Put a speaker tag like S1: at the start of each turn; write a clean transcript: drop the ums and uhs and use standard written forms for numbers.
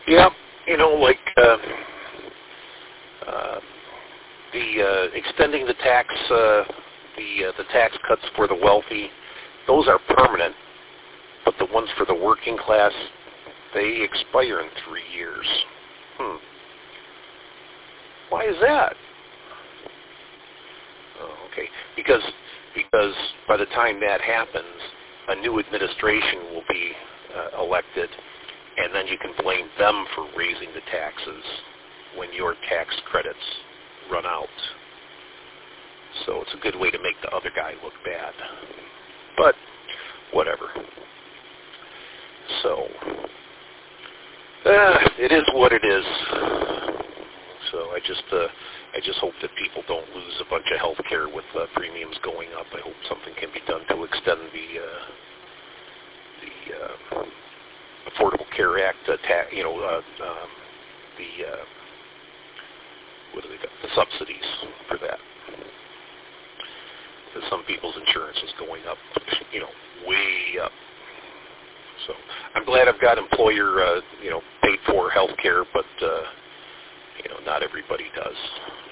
S1: Yeah, like the extending the tax, the tax cuts for the wealthy, those are permanent, but the ones for the working class, they expire in 3 years. Why is that? Oh, okay. Because by the time that happens, a new administration will be elected, and then you can blame them for raising the taxes when your tax credits run out. So it's a good way to make the other guy look bad. But whatever. So it is what it is. So I just hope that people don't lose a bunch of health care with premiums going up. I hope something can be done to extend the Affordable Care Act, what do they got? The subsidies for that. Because some people's insurance is going up, way up. So I'm glad I've got employer, paid for health care, but, not everybody does.